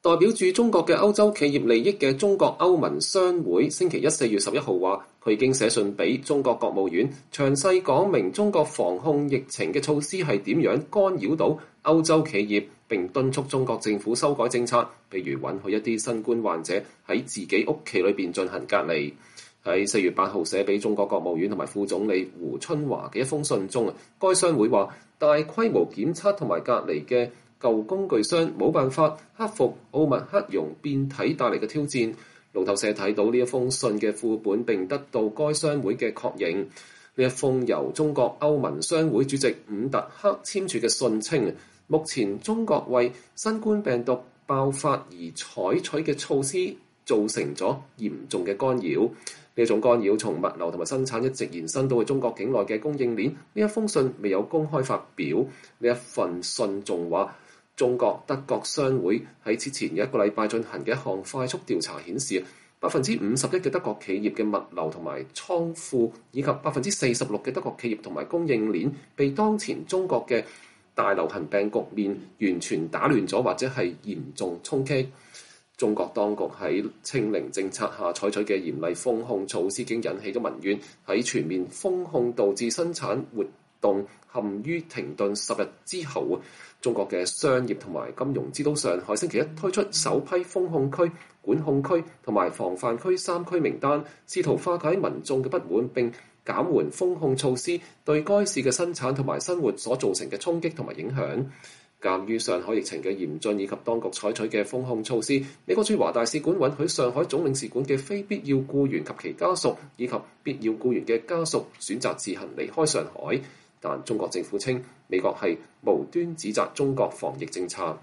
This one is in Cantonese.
代表住中國嘅歐洲企業利益嘅中國歐盟商會星期一4月11號話，佢已經寫信俾中國國務院，詳細講明中國防控疫情嘅措施係點樣干擾到歐洲企業，並敦促中國政府修改政策，譬如允許一啲新冠患者喺自己屋企裏邊進行隔離。喺4月8號寫俾中國國務院同埋副總理胡春華嘅一封信中，該商會話大規模檢測同埋隔離嘅舊工具箱冇辦法克服奧密克戎變體帶嚟嘅挑戰。路透社睇到呢一封信嘅副本並得到該商會嘅確認。呢一封由中國歐盟商會主席伍特克簽署嘅信稱，目前中國為新冠病毒爆發而採取嘅措施造成咗嚴重嘅干擾。呢種干擾從物流同埋生產一直延伸到去中國境內嘅供應鏈。呢一封信未有公開發表。呢一份信仲話，中國德國商會喺之前一個禮拜進行嘅一項快速調查顯示，51%嘅德國企業嘅物流同埋倉庫，以及46%嘅德國企業同埋供應鏈被當前中國嘅大流行病局面完全打亂咗，或者係嚴重衝擊。中國當局喺清零政策下採取嘅嚴厲封控措施，已經引起咗民怨。喺全面封控導致生產活動陷於停頓10日之後，中國嘅商業同埋金融之都上海星期一推出首批封控區、管控區同埋防範區3區名單，試圖化解民眾嘅不滿並減緩封控措施對該市嘅生產同埋生活所造成嘅衝擊同埋影響。鑑於上海疫情嘅嚴峻以及當局採取嘅封控措施，美國駐華大使館允許上海總領事館嘅非必要僱員及其家屬以及必要僱員嘅家屬選擇自行離開上海。但中國政府稱美國係無端指責中國防疫政策。